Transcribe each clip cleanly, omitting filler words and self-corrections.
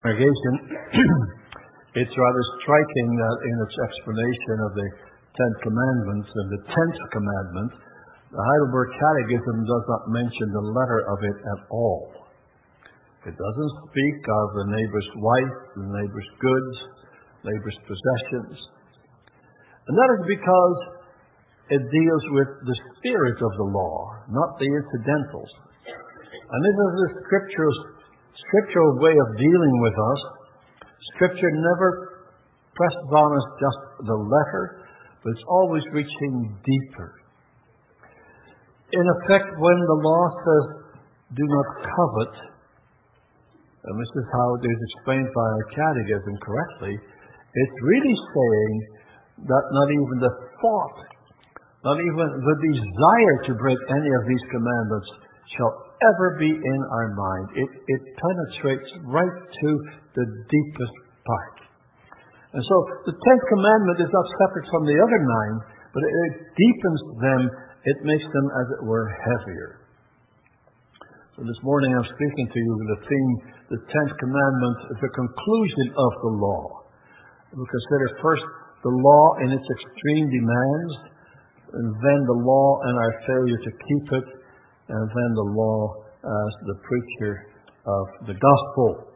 congregation, it's rather striking that in its explanation of the Ten Commandments and the 10th commandment, the Heidelberg Catechism does not mention the letter of it at all. It doesn't speak of the neighbor's wife, the neighbor's goods, neighbor's possessions. And that is because it deals with the spirit of the law, not the incidentals. And this is the scriptural way of dealing with us. Scripture never presses on us just the letter, but it's always reaching deeper. In effect, when the law says, do not covet, and this is how it is explained by our catechism correctly, it's really saying that not even the thought, not even the desire to break any of these commandments shall ever be in our mind. It penetrates right to the deepest part. And so the 10th commandment is not separate from the other 9, but it deepens them. It makes them, as it were, heavier. So this morning I'm speaking to you with the theme, the 10th commandment is the conclusion of the law. We'll consider first the law in its extreme demands, and then the law and our failure to keep it, and then the law as the preacher of the gospel.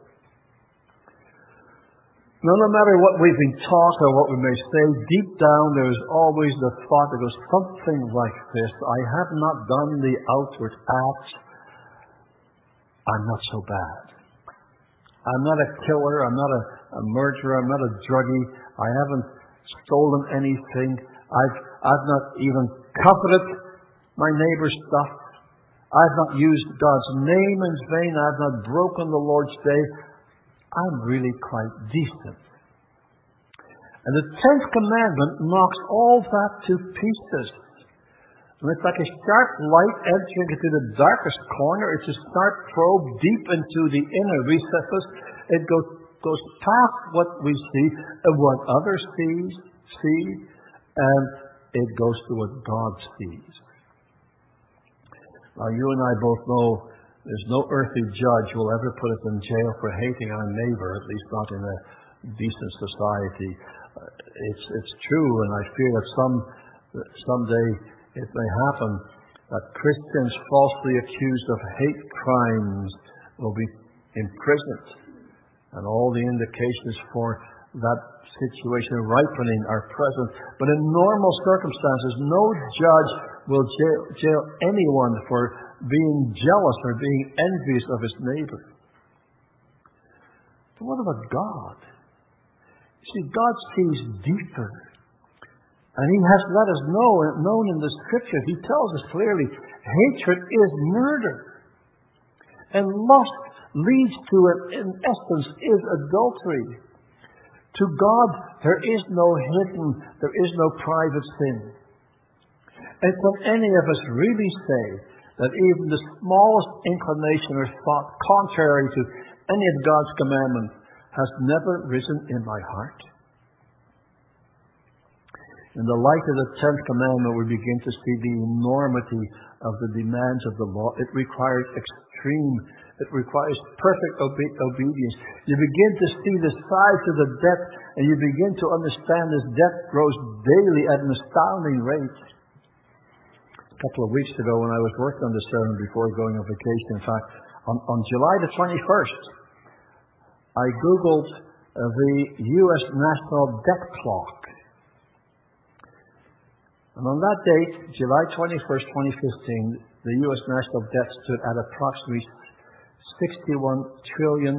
Now, no matter what we've been taught or what we may say, deep down there is always the thought that goes something like this: I have not done the outward acts, I'm not so bad. I'm not a killer, I'm not a murderer, I'm not a druggie, I haven't stolen anything, I've not even coveted my neighbor's stuff, I've not used God's name in vain, I've not broken the Lord's day, I'm really quite decent. And the 10th commandment knocks all that to pieces. And it's like a sharp light entering into the darkest corner. It's a sharp probe deep into the inner recesses. It goes past what we see and what others see, and it goes to what God sees. Now, you and I both know there's no earthly judge who will ever put us in jail for hating our neighbor, at least not in a decent society. It's true, and I fear that someday it may happen that Christians falsely accused of hate crimes will be imprisoned, and all the indications for that situation ripening are present. But in normal circumstances, no judge will jail anyone for being jealous or being envious of his neighbor. But what about God? You see, God sees deeper. And He has let us known in the Scripture. He tells us clearly, hatred is murder. And lust leads to it, in essence, is adultery. To God, there is no hidden, there is no private sin. And can any of us really say that even the smallest inclination or thought contrary to any of God's commandments has never risen in my heart? In the light of the 10th commandment, we begin to see the enormity of the demands of the law. It requires it requires perfect obedience. You begin to see the size of the debt, and you begin to understand this debt grows daily at an astounding rate. A couple of weeks ago, when I was working on the sermon before going on vacation, in fact, on July the 21st, I Googled the U.S. National Debt Clock. And on that date, July 21st, 2015, the U.S. national debt stood at approximately $61 trillion.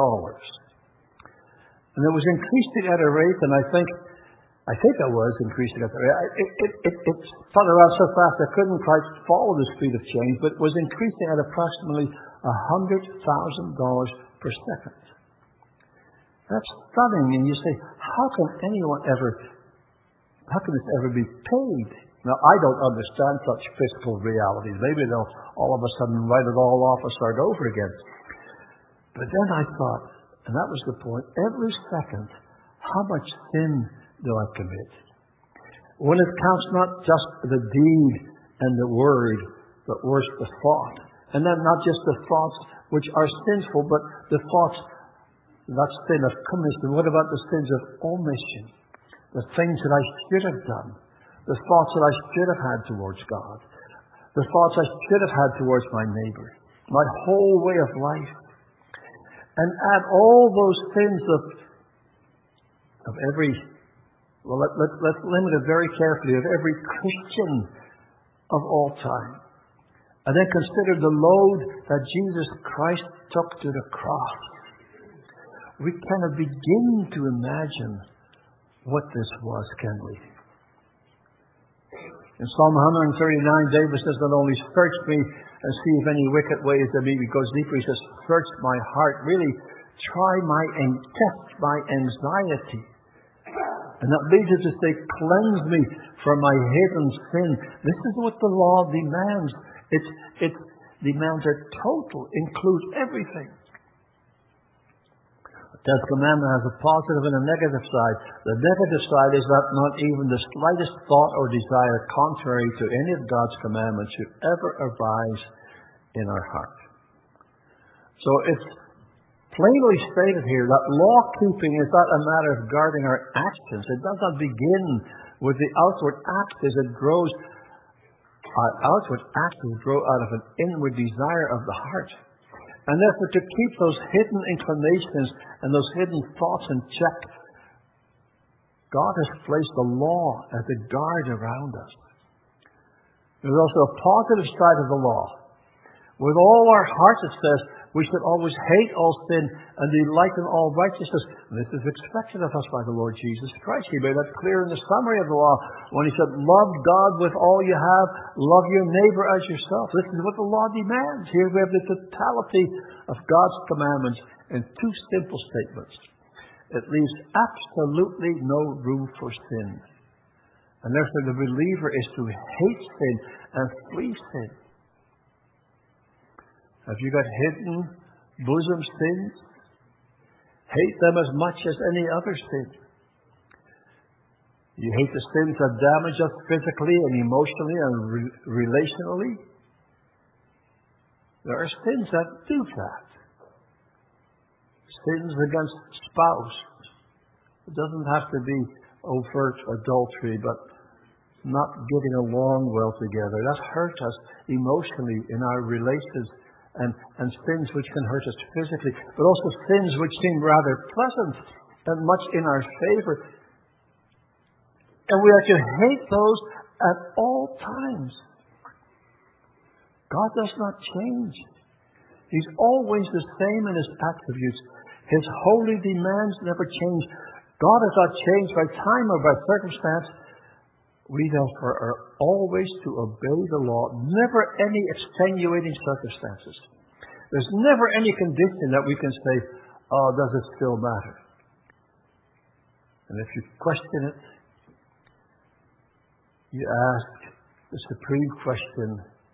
And it was increasing at a rate, and I think it was increasing at a rate. It spun around so fast I couldn't quite follow the speed of change, but it was increasing at approximately $100,000 per second. That's stunning, and you say, how can this ever be paid? Now, I don't understand such fiscal realities. Maybe they'll all of a sudden write it all off and start over again. But then I thought, and that was the point, every second, how much sin do I commit? When it counts not just the deed and the word, but worse, the thought. And then not just the thoughts which are sinful, but the thoughts That sin of commission. What about the sins of omission? The things that I should have done. The thoughts that I should have had towards God. The thoughts I should have had towards my neighbor. My whole way of life. And add all those sins of every, well, let's limit it very carefully, of every Christian of all time. And then consider the load that Jesus Christ took to the cross. We cannot begin to imagine what this was, can we? In Psalm 139, David says, not only search me and see if any wicked ways there be, he goes deeper. He says, search my heart. Really, test my anxiety. And that leads us to say, cleanse me from my hidden sin. This is what the law demands. It demands a total, includes everything. The 10th commandment has a positive and a negative side. The negative side is that not even the slightest thought or desire contrary to any of God's commandments should ever arise in our heart. So it's plainly stated here that law-keeping is not a matter of guarding our actions. It does not begin with the outward act as it grows. Our outward actions grow out of an inward desire of the heart. And therefore, to keep those hidden inclinations and those hidden thoughts in check, God has placed the law as a guard around us. There's also a positive side of the law. With all our hearts, it says, we should always hate all sin and delight in all righteousness. And this is expected of us by the Lord Jesus Christ. He made that clear in the summary of the law when he said, love God with all you have, love your neighbor as yourself. This is what the law demands. Here we have the totality of God's commandments in two simple statements. It leaves absolutely no room for sin. And therefore the believer is to hate sin and flee sin. Have you got hidden bosom sins? Hate them as much as any other sin. You hate the sins that damage us physically and emotionally and relationally. There are sins that do that. Sins against spouse. It doesn't have to be overt adultery, but not getting along well together. That hurts us emotionally in our relations. And sins which can hurt us physically, but also sins which seem rather pleasant and much in our favor. And we are to hate those at all times. God does not change. He's always the same in His attributes. His holy demands never change. God is not changed by time or by circumstance. We therefore are always to obey the law, never any extenuating circumstances. There's never any condition that we can say, oh, does it still matter? And if you question it, you ask the supreme question,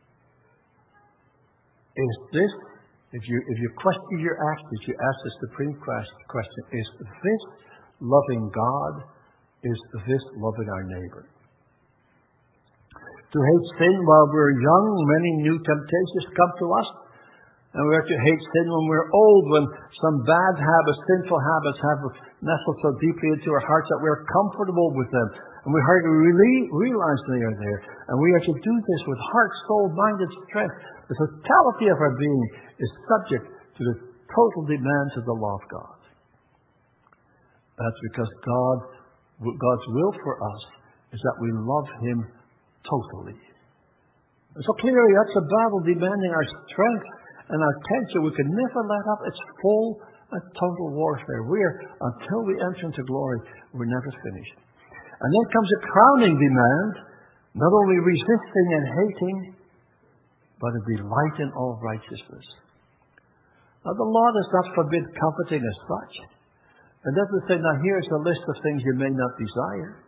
is this, if you question your actions, you ask the supreme question, is this loving God? Is this loving our neighbor? To hate sin while we're young, many new temptations come to us. And we are to hate sin when we're old, when some bad habits, sinful habits have nestled so deeply into our hearts that we're comfortable with them. And we hardly really realize they are there. And we are to do this with heart, soul, mind, and strength. The totality of our being is subject to the total demands of the law of God. That's because God's will for us is that we love Him totally. And so clearly that's a battle demanding our strength and our attention. We can never let up. It's full and total warfare. Until we enter into glory, we're never finished. And then comes a crowning demand, not only resisting and hating, but a delight in all righteousness. Now the law does not forbid coveting as such. It doesn't say, now here's a list of things you may not desire.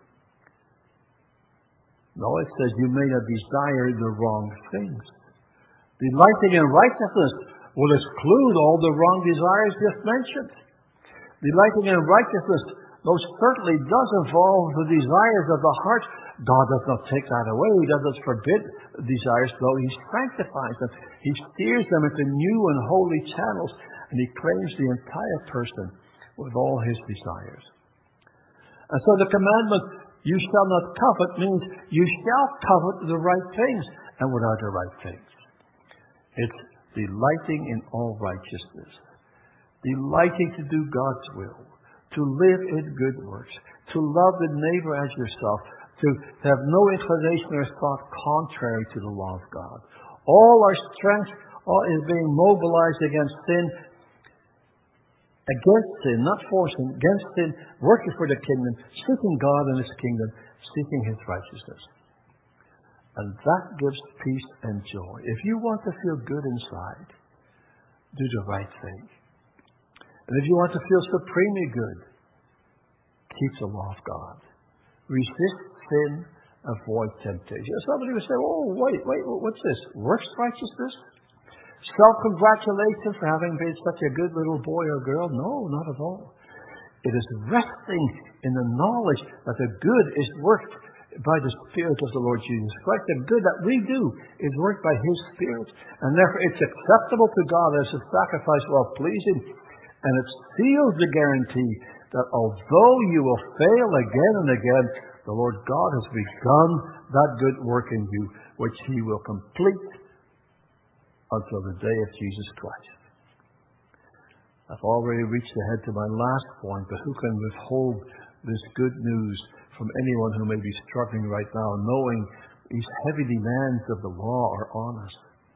No, it says you may not desire the wrong things. Delighting in righteousness will exclude all the wrong desires just mentioned. Delighting in righteousness most certainly does involve the desires of the heart. God does not take that away. He doesn't forbid desires, though He sanctifies them. He steers them into new and holy channels, and He claims the entire person with all his desires. And so the commandment, you shall not covet, means you shall covet the right things. And what are the right things? It's delighting in all righteousness, delighting to do God's will, to live in good works, to love the neighbor as yourself, to have no inclination or thought contrary to the law of God. All our strength is being mobilized against sin, not for sin, against sin, working for the kingdom, seeking God and his kingdom, seeking his righteousness. And that gives peace and joy. If you want to feel good inside, do the right thing. And if you want to feel supremely good, keep the law of God. Resist sin, avoid temptation. Somebody would say, oh, wait, what's this? Works righteousness? Self-congratulation for having been such a good little boy or girl? No, not at all. It is resting in the knowledge that the good is worked by the Spirit of the Lord Jesus Christ. The good that we do is worked by his Spirit. And therefore it's acceptable to God as a sacrifice well-pleasing. And it seals the guarantee that although you will fail again and again, the Lord God has begun that good work in you, which he will complete until the day of Jesus Christ. I've already reached ahead to my last point, but who can withhold this good news from anyone who may be struggling right now, knowing these heavy demands of the law are on us?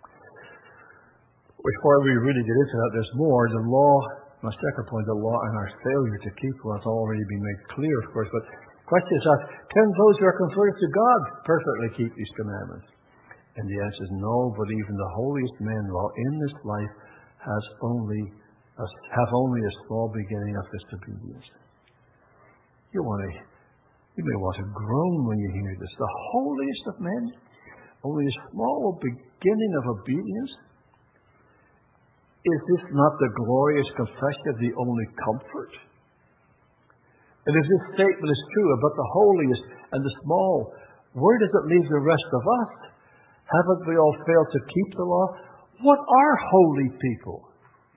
Before we really get into that, there's more. The law, my second point, the law and our failure to keep it has already been made clear, of course, but the question is asked, can those who are converted to God perfectly keep these commandments? And the answer is no, but even the holiest men while in this life have only a small beginning of disobedience. You may want to groan when you hear this. The holiest of men, only a small beginning of obedience. Is this not the glorious confession of the only comfort? And if this statement is true about the holiest and the small, where does it leave the rest of us? Haven't we all failed to keep the law? What are holy people?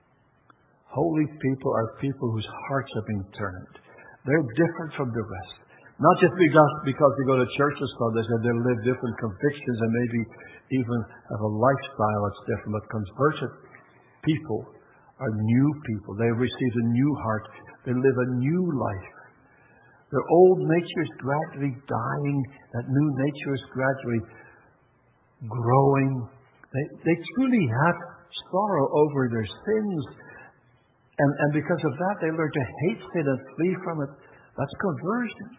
Holy people are people whose hearts have been turned. They're different from the rest. Not just because they go to church on Sundays and they live different convictions and maybe even have a lifestyle that's different, but converted people are new people. They receive a new heart. They live a new life. Their old nature is gradually dying. That new nature is gradually growing. They truly have sorrow over their sins. And because of that, they learn to hate sin and flee from it. That's conversion.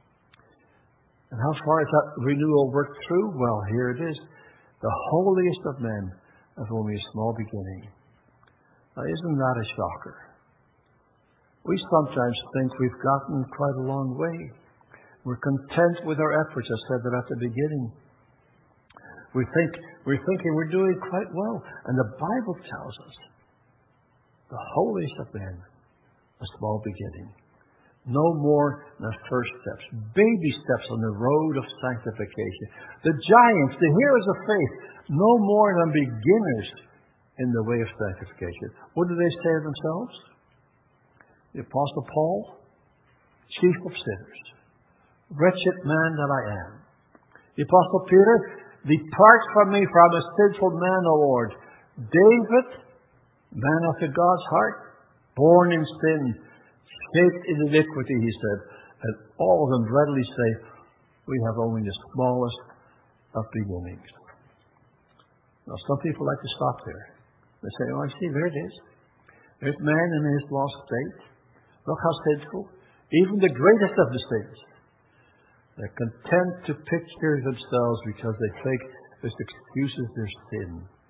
And how far is that renewal worked through? Well, here it is. The holiest of men have only a small beginning. Now, isn't that a shocker? We sometimes think we've gotten quite a long way. We're content with our efforts. I said that at the beginning. We're thinking we're doing quite well. And the Bible tells us the holiest of men, a small beginning. No more than first steps, baby steps on the road of sanctification. The giants, the heroes of faith, no more than beginners in the way of sanctification. What do they say of themselves? The Apostle Paul, chief of sinners, wretched man that I am. The Apostle Peter, depart from me, for I'm a sinful man, O Lord. David, man after God's heart, born in sin, shaped in iniquity, he said. And all of them readily say, we have only the smallest of beginnings. Now, some people like to stop there. They say, oh, I see, there it is. There's man in his lost state. Look how sinful. Even the greatest of the saints. They're content to picture themselves because they think this excuses their sin.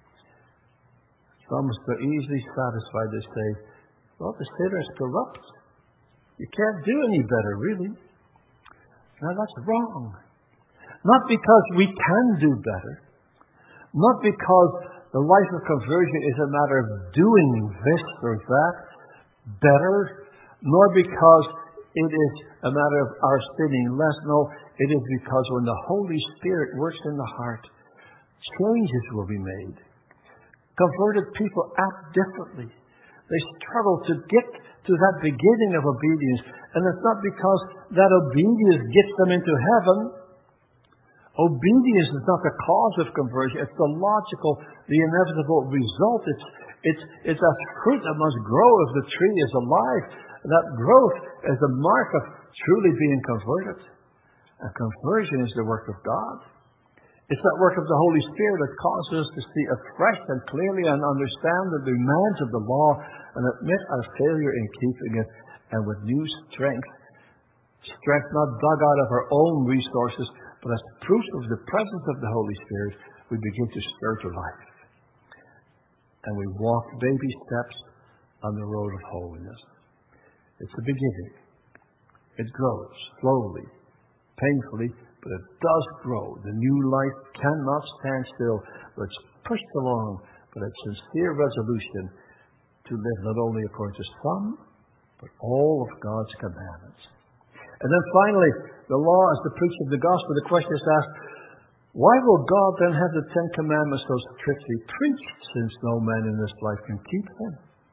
Some are easily satisfied to say, well, the sinner is corrupt. You can't do any better, really. Now, that's wrong. Not because we can do better. Not because the life of conversion is a matter of doing this or that better, nor because it is a matter of our sinning less. No, it is because when the Holy Spirit works in the heart, changes will be made. Converted people act differently. They struggle to get to that beginning of obedience. And it's not because that obedience gets them into heaven. Obedience is not the cause of conversion. It's the logical, the inevitable result. It's a fruit that must grow if the tree is alive. That growth is the mark of truly being converted. And conversion is the work of God. It's that work of the Holy Spirit that causes us to see afresh and clearly and understand the demands of the law and admit our failure in keeping it, and with new strength not dug out of our own resources, but as proof of the presence of the Holy Spirit, we begin to stir to life. And we walk baby steps on the road of holiness. It's the beginning. It grows slowly, painfully, but it does grow. The new life cannot stand still, but it's pushed along, but it's sincere resolution to live not only according to some, but all of God's commandments. And then finally, the law is the preaching of the gospel. The question is asked, why will God then have the Ten Commandments so strictly preached, since no man in this life can keep them?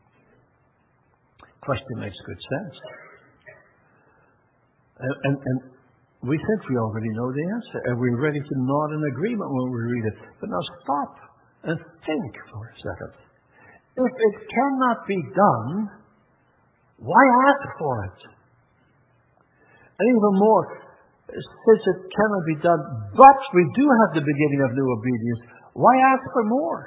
The question makes good sense. And we think we already know the answer, and we're ready to nod in agreement when we read it. But now stop and think for a second. If it cannot be done, why ask for it? And even more, since it cannot be done, but we do have the beginning of new obedience, why ask for more?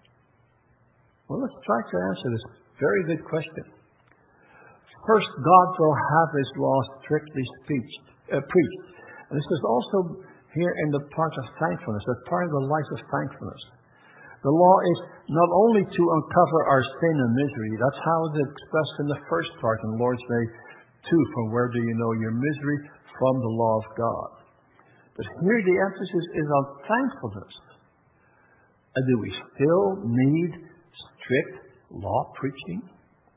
Well, let's try to answer this very good question. First, God will have His law strictly preached. And this is also here in the part of thankfulness, that part of the life of thankfulness. The law is not only to uncover our sin and misery, that's how it's expressed in the first part in Lord's Day 2, from where do you know your misery? From the law of God. But here the emphasis is on thankfulness. And do we still need strict law preaching?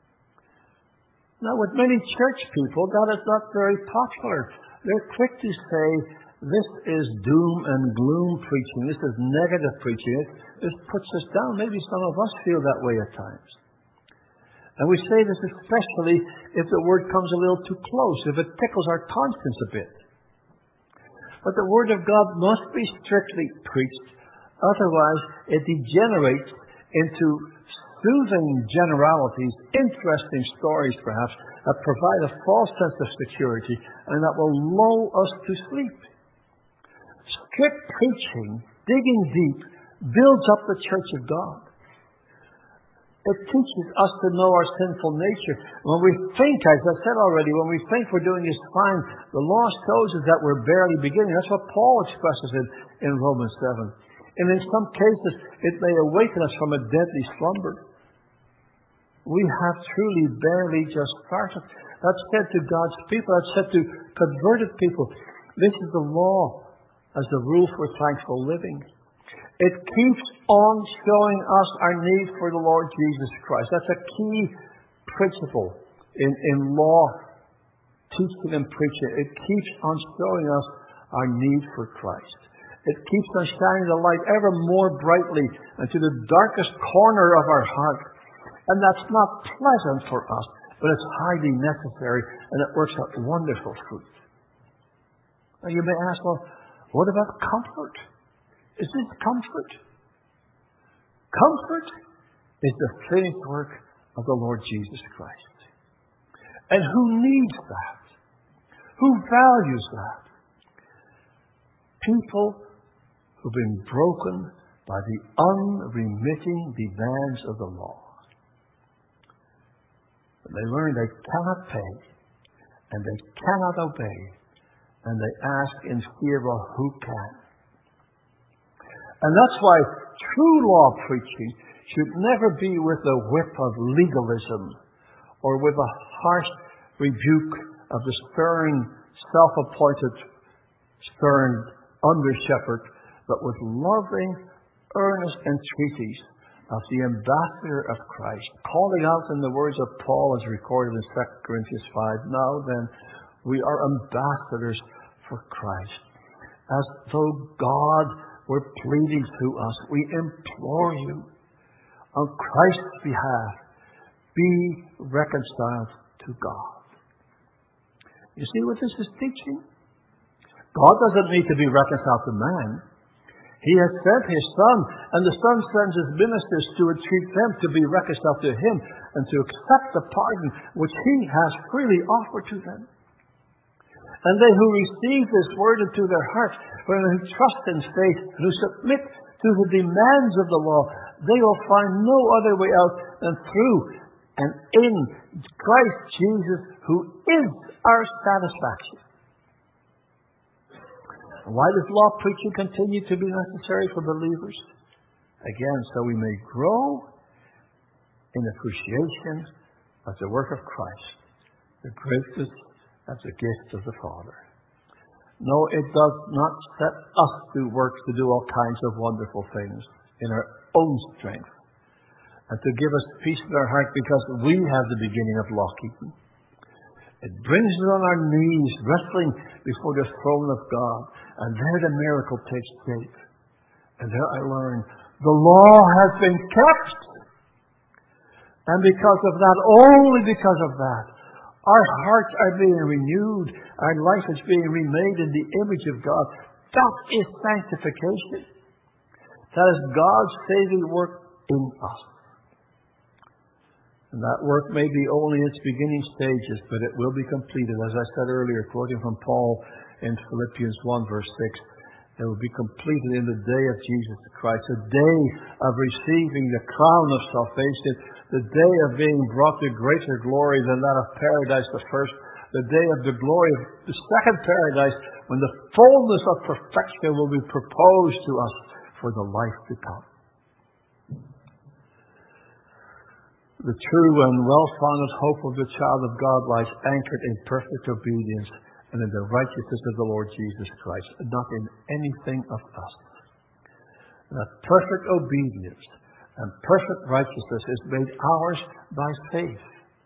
Now, with many church people, that is not very popular. They're quick to say, this is doom and gloom preaching. This is negative preaching. This puts us down. Maybe some of us feel that way at times. And we say this especially if the word comes a little too close, if it tickles our conscience a bit. But the Word of God must be strictly preached. Otherwise, it degenerates into soothing generalities, interesting stories perhaps, that provide a false sense of security and that will lull us to sleep. Strict preaching, digging deep, builds up the church of God. It teaches us to know our sinful nature. When we think, as I said already, when we think we're doing this fine, the law shows us that we're barely beginning. That's what Paul expresses in Romans 7. And in some cases, it may awaken us from a deadly slumber. We have truly barely just started. That's said to God's people. That's said to converted people. This is the law as the rule for thankful living. It keeps on showing us our need for the Lord Jesus Christ. That's a key principle in law, teaching and preaching. It keeps on showing us our need for Christ. It keeps on shining the light ever more brightly into the darkest corner of our heart. And that's not pleasant for us, but it's highly necessary, and it works out wonderful fruit. Now you may ask, well, what about comfort? Is this comfort? Comfort is the finished work of the Lord Jesus Christ. And who needs that? Who values that? People who've been broken by the unremitting demands of the law. And they learn they cannot pay, and they cannot obey, and they ask in fear, well, who can? And that's why true law preaching should never be with the whip of legalism or with a harsh rebuke of the stern, self-appointed, stern under-shepherd, but with loving, earnest entreaties of the ambassador of Christ, calling out in the words of Paul as recorded in 2 Corinthians 5, now then, we are ambassadors for Christ. As though God were pleading to us, we implore you, on Christ's behalf, be reconciled to God. You see what this is teaching? God doesn't need to be reconciled to man. He has sent His Son, and the Son sends His ministers to entreat them to be reconciled to Him and to accept the pardon which He has freely offered to them. And they who receive this word into their hearts, who trust in faith, and who submit to the demands of the law, they will find no other way out than through and in Christ Jesus, who is our satisfaction. Why does law preaching continue to be necessary for believers? Again, so we may grow in appreciation of the work of Christ, the greatest as a gift of the Father. No, it does not set us to work to do all kinds of wonderful things in our own strength and to give us peace in our heart because we have the beginning of law keeping. It brings us on our knees, wrestling before the throne of God, and there the miracle takes shape. And there I learn the law has been kept. And because of that, only because of that, our hearts are being renewed. Our life is being remade in the image of God. That is sanctification. That is God's saving work in us. And that work may be only in its beginning stages, but it will be completed. As I said earlier, quoting from Paul in Philippians 1 verse 6, it will be completed in the day of Jesus Christ, a day of receiving the crown of salvation, the day of being brought to greater glory than that of paradise the first, the day of the glory of the second paradise, when the fullness of perfection will be proposed to us for the life to come. The true and well-founded hope of the child of God lies anchored in perfect obedience and in the righteousness of the Lord Jesus Christ, and not in anything of us. That perfect obedience and perfect righteousness is made ours by faith.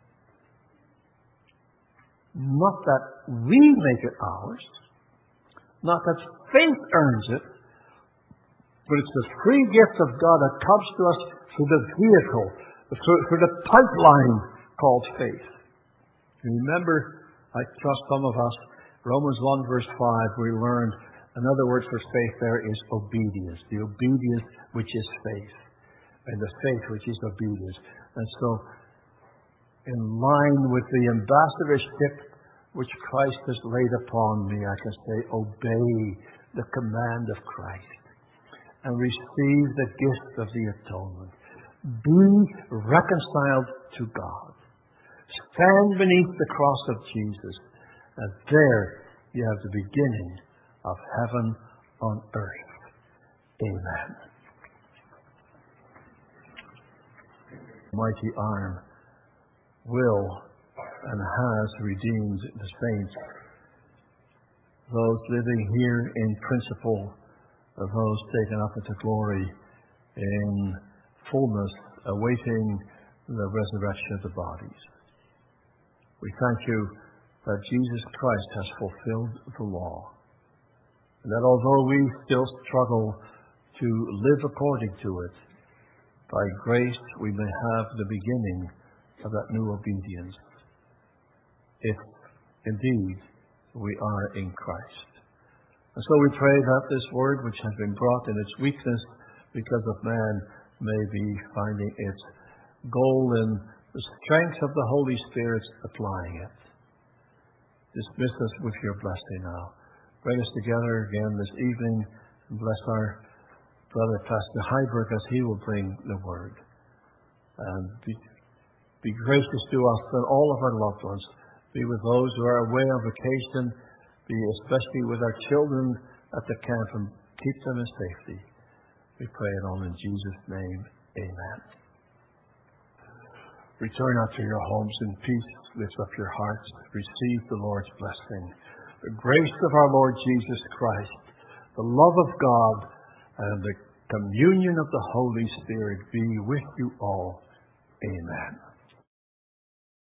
Not that we make it ours, not that faith earns it, but it's the free gift of God that comes to us through the vehicle, through the pipeline called faith. Remember, I trust some of us, Romans 1 verse 5, we learned another word for faith there is obedience. The obedience which is faith. And the faith which is obedience. And so, in line with the ambassadorship which Christ has laid upon me, I can say, obey the command of Christ and receive the gift of the atonement. Be reconciled to God. Stand beneath the cross of Jesus. And there you have the beginning of heaven on earth. Amen. Mighty arm will and has redeemed the saints. Those living here in principle, of those taken up into glory in fullness, awaiting the resurrection of the bodies. We thank you that Jesus Christ has fulfilled the law, and that although we still struggle to live according to it, by grace we may have the beginning of that new obedience, if indeed we are in Christ. And so we pray that this word, which has been brought in its weakness because of man, may be finding its goal in the strength of the Holy Spirit applying it. Dismiss us with your blessing now. Bring us together again this evening and bless our brother Pastor Heiberg as he will bring the word. And be gracious to us and all of our loved ones. Be with those who are away on vacation. Be especially with our children at the camp and keep them in safety. We pray it all in Jesus' name. Amen. Return out to your homes in peace. Lift up your hearts. Receive the Lord's blessing. The grace of our Lord Jesus Christ, the love of God, and the communion of the Holy Spirit be with you all. Amen.